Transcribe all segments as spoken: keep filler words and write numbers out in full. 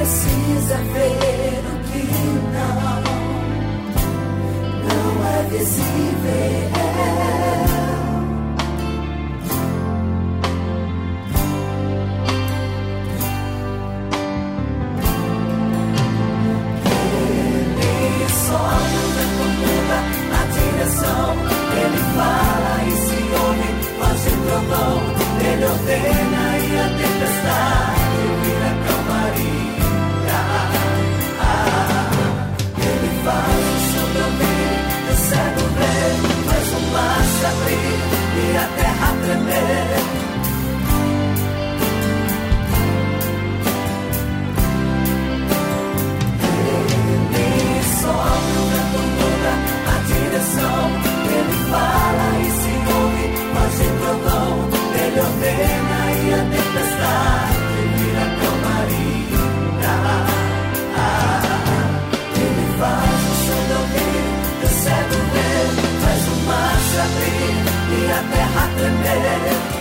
precisa ver o que não, não é visível. Ele sobe, o vento muda a direção. Ele fala e se ouve, voz de trovão. Ele ordena e a tempestade vira calmaria. Ah, ele faz o surdo ouvir, o cego ver, faz o mar se abrir e a terra tremer. Ele sobe, o vento muda a direção. Ele fala e se ouve, voz de trovão. Ele ordena e a tempestade vira calmaria. Ah, ah, ele faz o surdo ouvir, o cego ver, faz o mar se abrir e a terra tremer.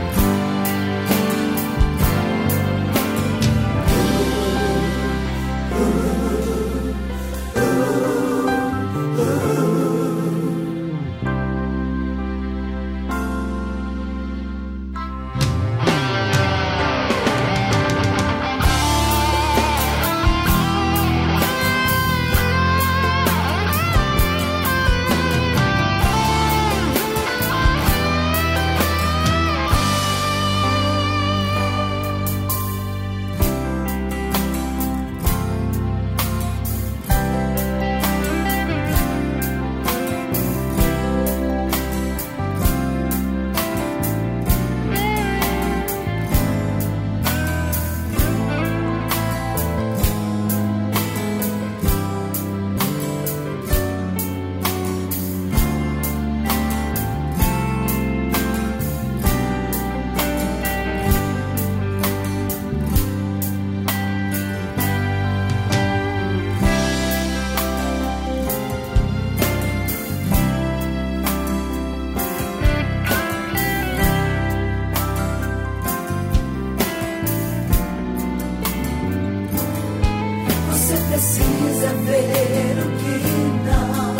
Precisa ver o que não,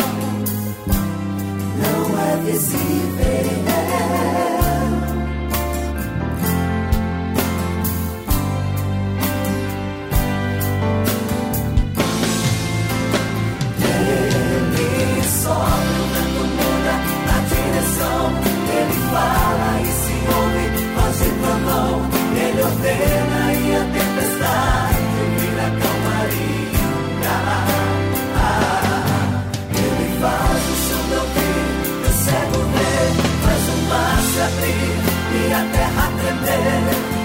não é visível. Ele sobe, o vento muda a direção. Ele fala e se ouve, voz de trovão. Ele ordena e a tempestade vira calmaria. Ah, ele faz o surdo ouvir, o cego ver, faz o mar se abrir e a terra tremer.